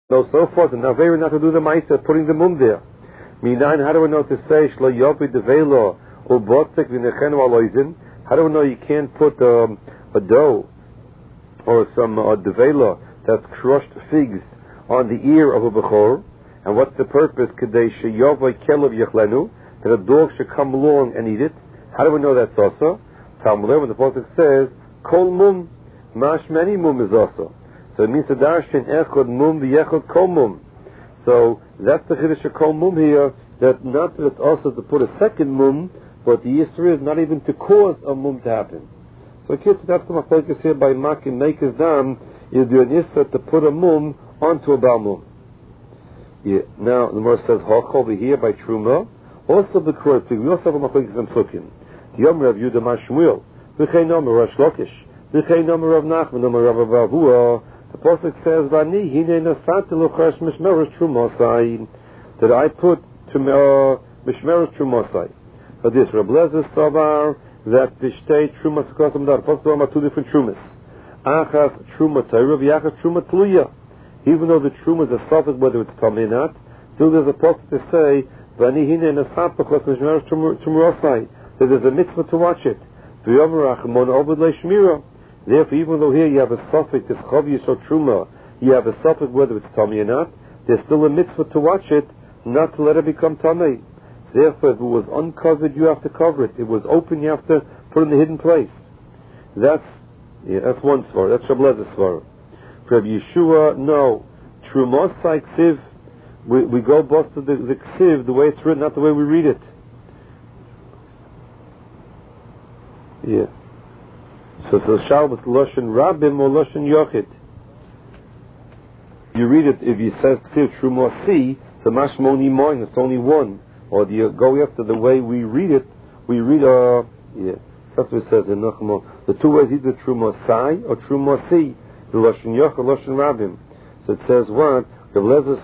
so forth, and now very not to do the Maisa, putting the mum there. Minayin, how do we know to say, Shlo Yopi Develo, Ubotzek Vinechenu Aloizin? How do we know you can't put a dough or some Develo that's crushed figs on the ear of a Bechor? And what's the purpose? Kadei Sheyovai Kelev Yechlenu, that a dog should come along and eat it. How do we know that's also? Talmud, when the Pasuk says, Kol Mum, Mash Many Mum is also. So it means the darshan echod mum v'yechod kol mum. So that's the chiddush of kol mum here. That not that it's also to put a second mum, but the yisra is not even to cause a mum to happen. So kids, that's the machlokes here by making makers dam. You do an yisra to put a mum onto a bal mum. Yeah. Now the Gemara says hach over here by truma. Also the korot. We also have a machlokes and fukin. The Yom Rav Yudah Mashmuel. V'chei nomer Rosh Lakish. V'chei nomer Rav Nachman nomer Rav Avua. The Pasuk says, "Vani hine nasat luchash mishmeres trumosai," that I put mishmeres trumosai. For this, Reb Lezer Savar that vishtei trumas kosim dar. Pasuk are two different trumas. Achas truma Torah, v'achas truma tluya. Even though the truma is a suffix, whether it's tamei or not, still there's a pasuk to say, "Vani hine nasat luchash mishmeres trumosai," that there's a mitzvah to watch it. V'yomer achmon obed leishmira. Therefore, even though here you have a suffix, this chav yisod truma, you have a suffix whether it's tummy or not, there's still a mitzvah to watch it, not to let it become tummy. So therefore, if it was uncovered, you have to cover it. If it was open, you have to put it in the hidden place. That's one svara. That's Reb Lezer's svara. For Yeshua, no. Trumosai ksiv, we go bust to the ksiv, the way it's written, not the way we read it. Yeah. So Shabbos Loshen Rabim or Loshen Yochid. You read it, if you say Ksiv Trumosi, so Mashmoni Moin, it's only one. Or do you go after the way we read it? We read, that's what it says in Nachmo. The two ways, either Trumosai or Trumosi, the Loshen Yochid or Loshen Rabim. So it says what? Rav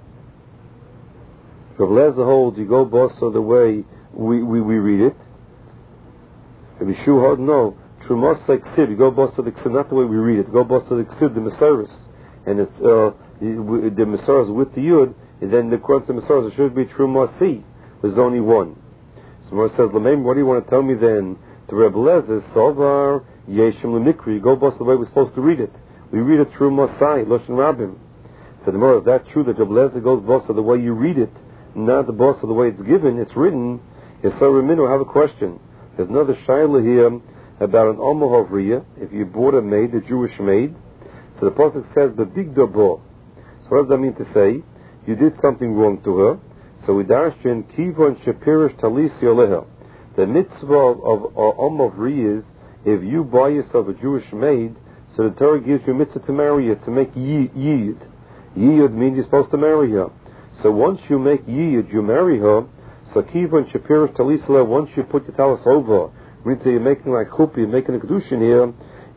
Lezer holds, you go boss of the way we read it. If you hold, no. Trumos like ksiv, you go boss to the ksiv, not the way we read it. Go boss to the ksiv, the mesaris, and it's the mesaris with the yud, and then the according to the mesaris it should be trumosi. There's only one. So Gemara says, Lameim, what do you want to tell me then? The Rebbe Lezer Sovar Yeshim Lemikri. You go boss the way we're supposed to read it. We read it trumosai Loshen Rabim. So the Gemara, is that true that Rebbe Lezer goes boss of the way you read it, not the boss of the way it's given, it's written? Yes, so Remino, I have a question. There's another shaila here about an Omohovriya, if you bought a maid, a Jewish maid. So the Pasuk says, the big bo. So what does that mean to say? You did something wrong to her. So we darshan kivon shepirish talisi oleha. The mitzvah of Omohovriya is, if you buy yourself a Jewish maid, so the Torah gives you a mitzvah to marry her, to make yiyud. Yiyud means you're supposed to marry her. So once you make yiyud, you marry her, so kivon shepirish talisi oleha, once you put your talis over, you're making like chuppah, you're making a kedushin here,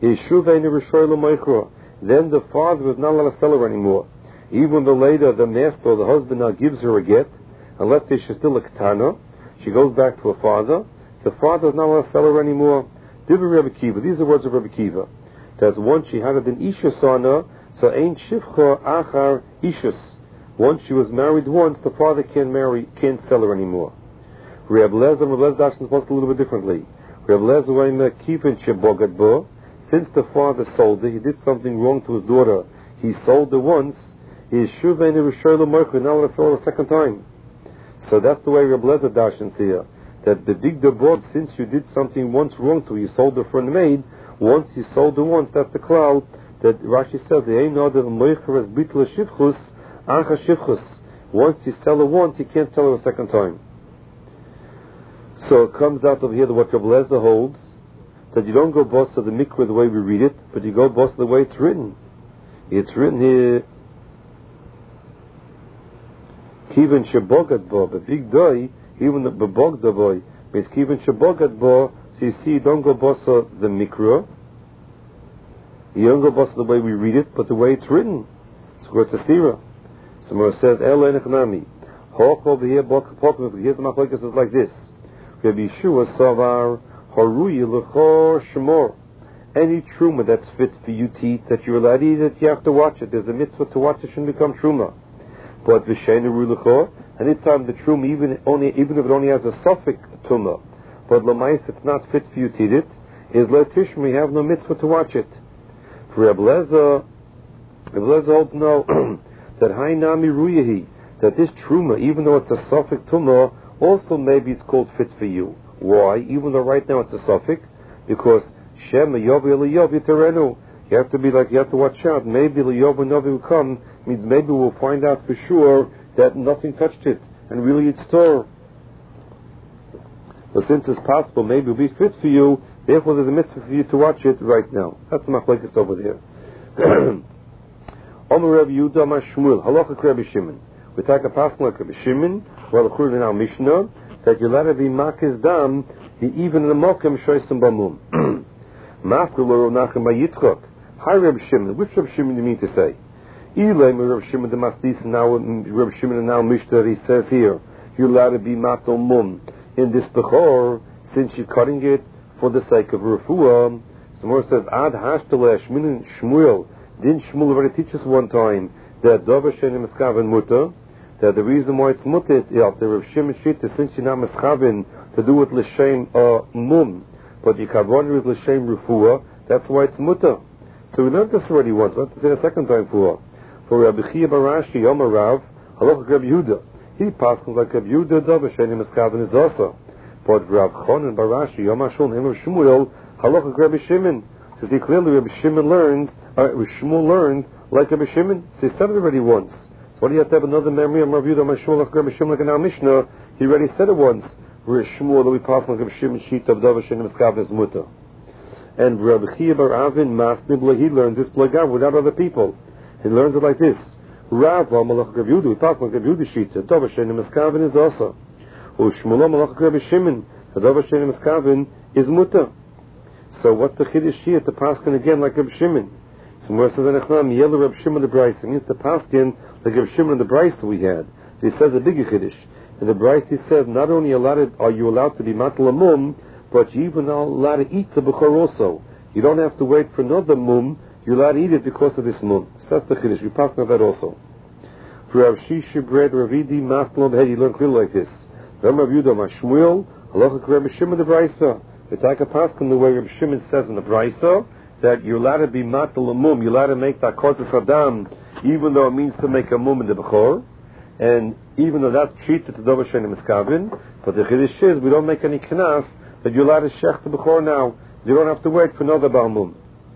then the father is not allowed to sell her anymore. Even though later the master or the husband now gives her a get, and let's say she's still a ketana, she goes back to her father, the father is not allowed to sell her anymore. Divri Rebbe Kiva, these are words of Rebbe Kiva. That's once she had an isha sana, so ain't shivcha achar ishus. Once she was married once, the father can't sell her anymore. Rebbe Lezer is supposed a little bit differently. Since the father sold her, he did something wrong to his daughter. He sold her once. He is shuveni r'shoyla merkur, now let's sell her a second time. So that's the way Reb Lezer darshans here. That the big debod, since you did something once wrong to her, you sold her for a maid. Once you sold her once, that's the cloud that Rashi says. Once you sell her once, you can't sell her a second time. So it comes out of here that what Reb Lezer holds, that you don't go boss of the mikveh the way we read it, but you go boss the way it's written. It's written here, Kiven shebogat bo, but big doy, even the bebogda boy, means Kiven shebogat bo, so you see, you don't go boss of the mikveh, you don't go boss of the way we read it, but the way it's written. So it's a stira. So it says, Elo enechnami, hawk over here, here's the machlokes is like this. Rabbi Yeshua Savar Haruyi L'chor Shemor. any truma that's fit for you to eat, that you're allowed to eat it, you have to watch it. There's a mitzvah to watch it, shouldn't become truma. But v'sheinu rulecho, anytime the truma, even if it only has a suffix truma, but lamais it's not fit for you to eat it, is letishma, you have no mitzvah to watch it. For Reb Lezer holds no that hainami ruyahi, that this truma, even though it's a suffix truma, also maybe it's called fit for you. Why? Even though right now it's a suffix, because Shem Yovi Eliyovi Terenu. You have to watch out. Maybe Eliyovi Novi will come, means maybe we'll find out for sure that nothing touched it, and really it's Torah. But since it's possible, maybe it'll be fit for you, therefore there's a mitzvah for you to watch it right now. That's the machlekes over there. Omer Rabbi Yehuda Amar Shmuel, Halacha Rabbi Shimon. We take a passage like Rabbi Shimon, well, according to our Mishnah, that you're allowed to be makis dam, even in the mokem shoysim bamum. Maskul Rav Nachman by Yitzchok. Hi Rabbi Shimon. Which Rabbi Shimon do you mean to say? Ilay Rabbi Shimon the Masdis now Rabbi Shimon and now Mishnah he says here you're allowed to be matal mum in this bechor since you're cutting it for the sake of refuah. Somewhere says Ad Hashtalesh Shmuel Shmuel. Didn't Shmuel already teach us one time that Dover Shenim Eskaven Mutter? That the reason why it's mutter, the Rav Shimon Shita, since you're not Meskaven to do with L'Shem Mum, but you can run with L'Shem Refuah, that's why it's mutter. So we learned this already once, let's say a second time for Rabbi Chia Barashi, Yom Rav, Halacha Rabbi Yehuda. He passes like Rabbi Yehuda, Dover Shenim Eskaven is also. But Rav Chonan Barashi, Yom Hashon, him of Shmuel, Halacha Rabbi Shimon. So see clearly Rabbi Shimon learns, Shmuel learned like Rabbi Shimon. So he said it already once. Why do you have to have another memory? I'm reviewed on my Shmuel like Rabbi Shimon like in our Mishnah. He already said it once. Where Shmuel that we pass like Rabbi Shimon sheet of Dover Shenim Eskaven is mutter. And Rabbi Chia Bar Avin Masnibla, he learns this blagav without other people. He learns it like this. Rav Malach Rabbi Yehuda, we pass like Rabbi Yehuda sheet of Dover Shenim Eskaven is also. Shmuel Malach Rabbi Shimon, the Dover Shenim Eskaven is mutter. So what's the chiddush here to paskin again like Rabbi Shimon? Somewhere says in Echnam, Yellow Rabbi Shimon the Brisa. It means to paskin like Rabbi Shimon the Brisa we had. So he says a bigger chiddush. In the Brisa he says, not only are you allowed to be matal mum, but you even are allowed to eat the bechor also. You don't have to wait for another mum. You're allowed to eat it because of this mum. So that's the chiddush. We paskin on that also. For Rav Shisha bread Ravidi Maslam head, you learn clearly like this. Remember Rabbi Yehuda Mashmuel, Halacha Rabbi Shimon the Brisa. It's like a paskin the way Rabbi Shimon says in the Brisa that you're allowed to be matal mum. You're allowed to make that kodesh adam, even though it means to make a mum in the bechor, and even though that's treated to Dover Shenim Eskaven. But the chiddush is we don't make any knas that you're allowed to shech the bechor now. You don't have to wait for another balmum.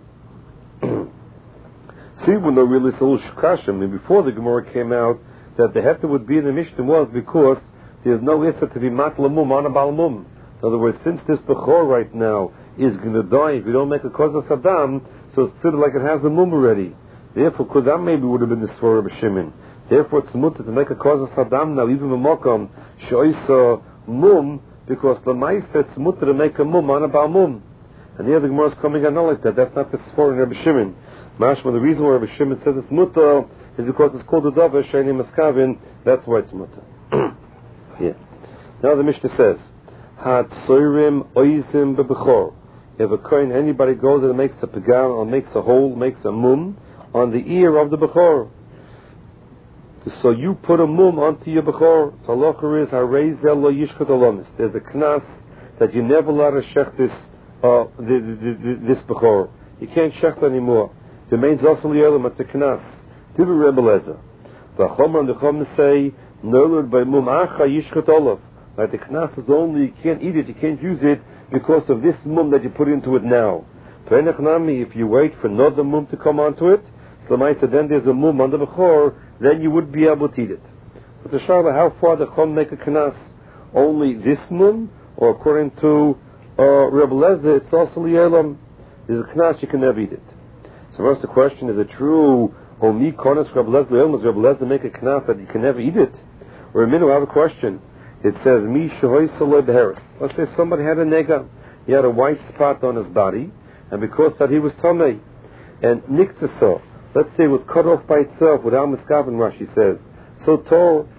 See, when the really Salul Shukashim, and before the Gemara came out, that the hefter would be in the Mishnah was because there's no issa to be matal mum on a balmum. In other words, since this bechor right now is going to die if you don't make a kodesh adam, so it's still like it has a mum already. Therefore, that maybe would have been the svara of Shimon. Therefore, it's mutter to make a kodesh adam now, even a mokom shoisa mum, because the ma'aseh it's mutter to make a mum on a balmum. And the other Gemara is coming out not like that. That's not the svara in Rabbi Shimon. Mashma, the reason why Rabbi Shimon says it's mutter is because it's called the Dover Shenim Eskaven. That's why it's mutter. Yeah. Now the Mishnah says, Hatzorim oizim bebechor. If a kohen, anybody goes and makes a pagam or makes a hole, makes a mum on the ear of the bechor. So you put a mum onto your bechor. So halacha is hareizel lo yishchat alamis. There's a knas that you never allowed to shech this bechor. You can't shech anymore. It remains also li'olam. It's a knas. Divrei Rebbe Lezer. The chomer and the chomer say nolud by mum acha yishchat olav. Like the knas is only, you can't eat it, you can't use it because of this mum that you put into it now. If you wait for another mum to come onto it, so then there's a mum on the bechor, then you would be able to eat it. But the shayla, how far the chum make a knas? Only this mum, or according to Rebbe Lezer, it's also li'elam. There's a knas, you can never eat it. So first the question, is it true? Omi konas Rebbe Lezer li'elam, does Rebbe Lezer make a knas that you can never eat it? Or a minute, I have a question. It says, Mi shahoy saloi beheres. Let's say somebody had a nega. He had a white spot on his body, and because that he was tamei. And niktsasa, let's say it was cut off by itself without miskaven, Rashi says. So tall,